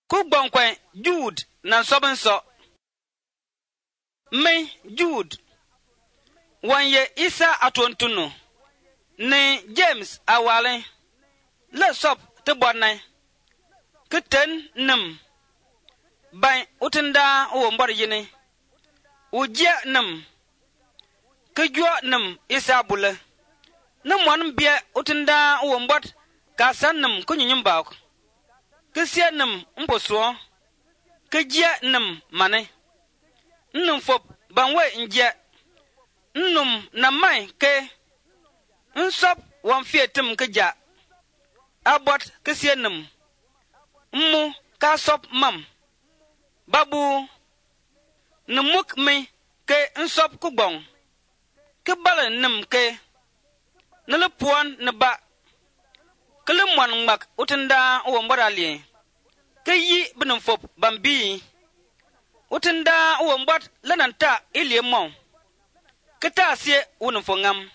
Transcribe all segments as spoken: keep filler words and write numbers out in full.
ku gbonkwen Jude nan sobin so me Jude wanye Isa atontunu ni James awale le sop te bodnay keten nim bay utinda wo mbor yini uje nim kujwa nim Isa bule na mon bia utinda wo mbot ka sannim kunyinyim baako kisia nim mposo kejia nim mane nnum fop banwe nje nnum na mai ke nsop wan fietim keja abot kisia nim mu ka sop mam babu numuk me ke nsop kugbong ke bala nim ke nele puan ne ba kele mwan mak utinda wo mbodali ke yi binum fop bambi utinda wo mbot lananta ilie mon keta sie wonum fongam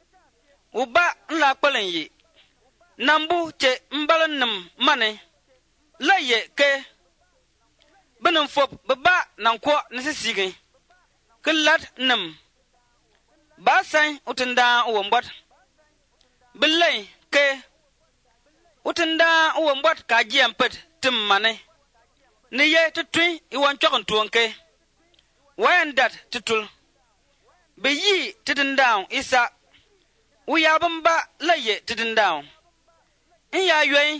uba nla kpalen yi nambu che mbalanum mane laye ke binum fop baba nanko nisisige ke lat nim ba sai utinda wo mbot bilay ke utinda wo mbot ka jiampet tim mane ni ye tutui iwan chokon tuonke wayan dat tutul be yi tidindaw Isa uyabamba laye tidindaw iya yoy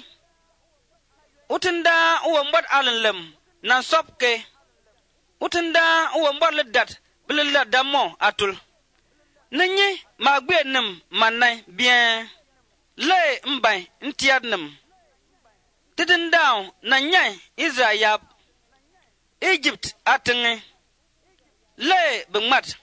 utinda wo mbot alanlem nan sopke utinda wo mbot ledat bililla damo atul nanyi magbe nim manai bien le mbay ntiad nim tidindaw na nyai Israel Egypt atinge le bengmat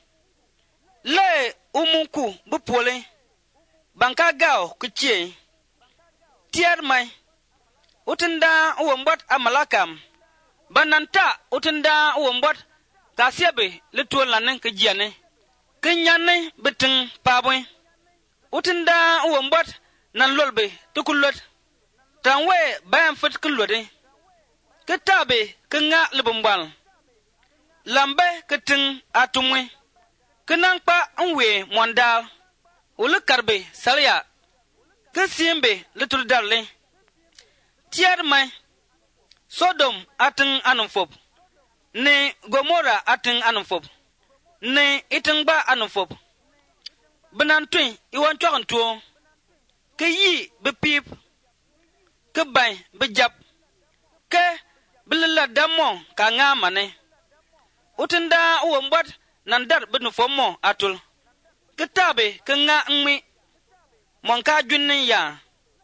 le umunku bupole banka gao kuchie tiad mai utinda uwombot amalakam bananta utinda uwombot kasiabe le tuolanen kejiane kenyane beting pabwe utinda uwombot nan lolbe tukulot tanwe bayan fit kulode ketabe kenga lebumbal lambe keting atumwe kenangpa nwe mondal ulu karbe salya kesimbe litul darle tiar mai Sodom ating anumfop ne Gomora ating anumfop ne itingba anumfop benantui iwan chokon tuo ke yi bepip ke bay bejap ke bililla damo ka nga mane utinda uwo mbot nan dar binu fomo atul kitabe ke nga ngmi monka junnin ya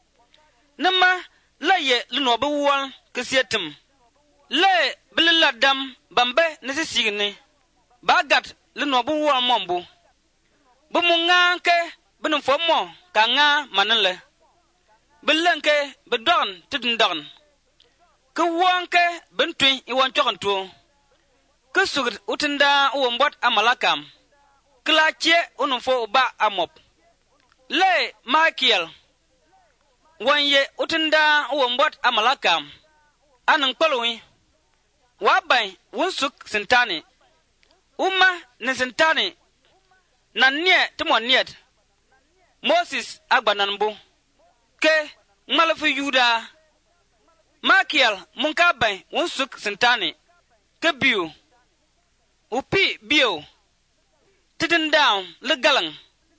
nama laye lino buwal ke sietim le bililla dam bambe nesisigne bagat lino buwal mombu bumunga ke binu fomo ka nga manele bilenke bedon tidindon ke wonke bentui iwan chokon tuo ke sugit utinda uwo mbot amalakam klache unumfo ba amop le Michael wanye utinda uwo mbot amalakam anang palwi wabay wunsuk sintani uma ne sintani nanye timoniet Moses agbananbu ke malafu Yuda Michael munkabay wunsuk sintani ke biu upi biu tidindaw le galang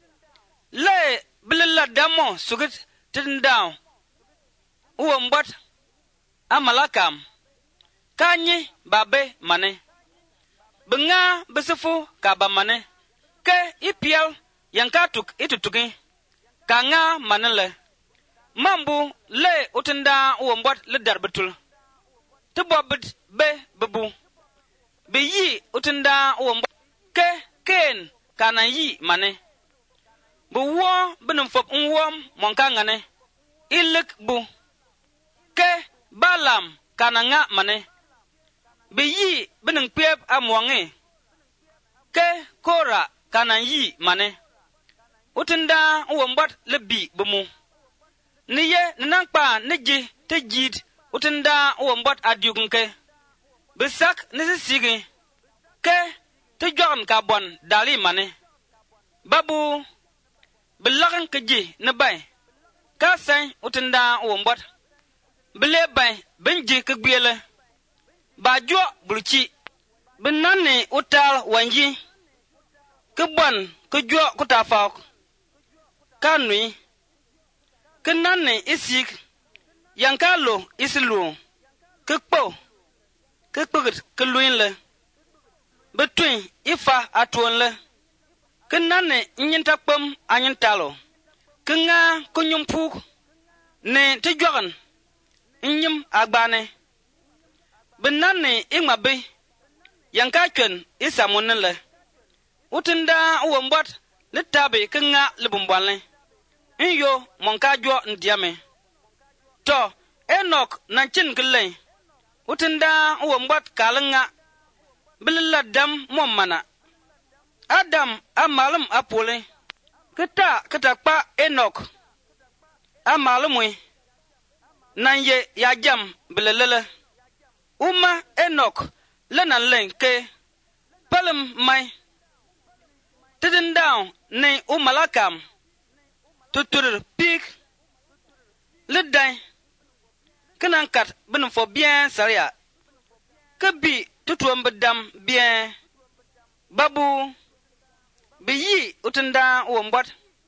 le bililla damo sugit tidindaw uwo mbot amalakam kanyi babe mane benga besefu kaba mane ke ipial yankatuk itutuki kanga manele mambu le utinda uwo mbot le darbetul tubobit be bebu be yi utinda uwo mbot ke ken kana yi mane bu wo binum fop nwom monka ngane ilik bu ke balam kana nga mane be yi binum pep amwange ke kora kana yi mane utinda uwo mbot le bi bumu niye nankpa neji te jid utinda uwo mbot adiugunke bisak nisisigi ke ti jogn ka bon dali mane babu bilagin kiji ne bay ka sai utinda uwo mbot bile bay binji kgbele ba jo bulchi binanne utal wanji kbon kjo kutafak kanui kinanne isik yankalo islu kpo kpugit kluinle between ifa atonle kinanne nyintakpam anyintalo kinga kunyumpuk ne tijwagan nyim agbane binanne ingmabe yanka kwen isamunle utinda uwombot litabe kinga libumbwanle inyo monka jo ndiame to Enoch nanchin kile utinda uwombot kalanga bililla dam momana Adam amalum apole kita kita pa Enoch amalumwe nanye ya jam bilelele uma Enoch lenan lenke palum mai tidin down ne umalakam tutur pik lidai kenan kat bin fo bien saria kebi tutuam bedam bien babu biyi utunda wombot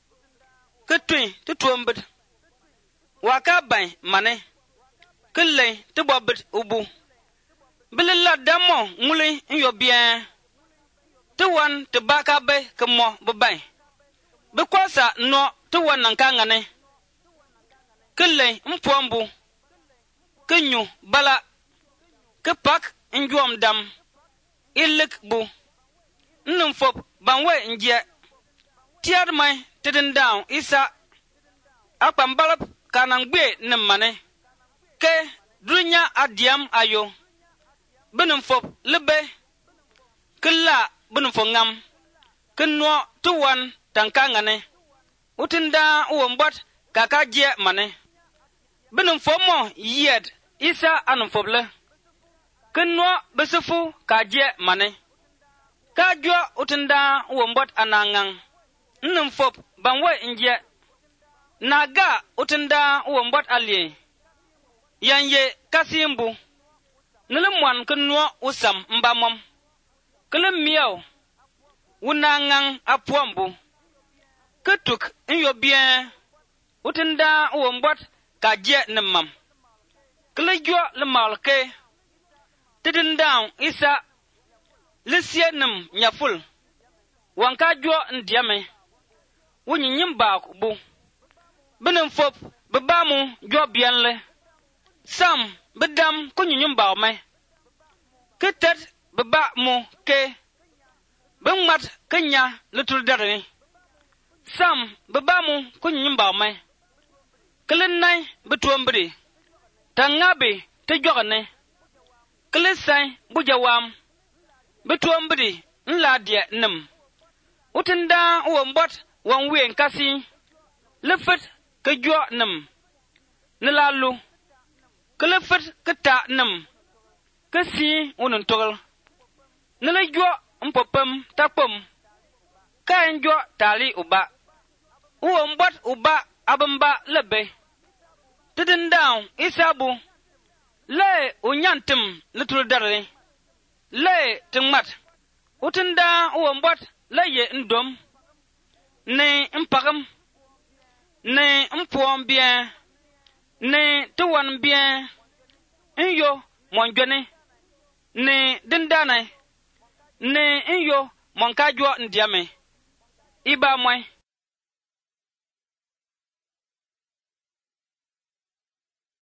ketui tutuam bed waka bay mane kelle tubobet ubu bililla damo nguli nyo bien tuwan tubaka be kemo bebay bekwasa no tuwan nankangane kelle mpombu kenyu bala kepak njom dam ilik bu nnumfop banwe nje tiad mai tidin down isa akpam balap kanang gbe nemmane ke dunya adiam ayo benumfop lebe kella benumfo ngam kenno tuwan tankangane utinda uwombot kaka je mane benumfo mo yed isa anumfoble kenno besufu kaje mane kajo utinda uwombot anangang nnumfop banwe nje naga utinda uwombot alie yanye kasimbu nilimwan kenno usam mbamom kelim miao unangang apwambu ketuk inyo bien utinda uwombot kaje nemam klejo lemalke tidin down isa lisienem nyaful wanka jo ndiame wunyi nyimba bu benem fop bebamu jo bienle sam bedam kunyi nyimba me ketet beba mu ke bengmat kenya lutul darni sam bebamu kunyi nyimba me kelen nay betuambri tangabe te jogane klesai bujawam betuambri nla dia nem utinda uwombot wan wen kasi lefet ke jo nem nlalu klefet keta nem kasi unun togol nle jo mpopem tapom kan jo tali uba uwombot uba abamba lebe tidin down isabu le unyantim litul darre le tingmat utinda uwombot le ye ndom ne mpagam ne mpom bien ne tuwan bien inyo monjone ne dindana ne inyo monkajwa ndiame iba moy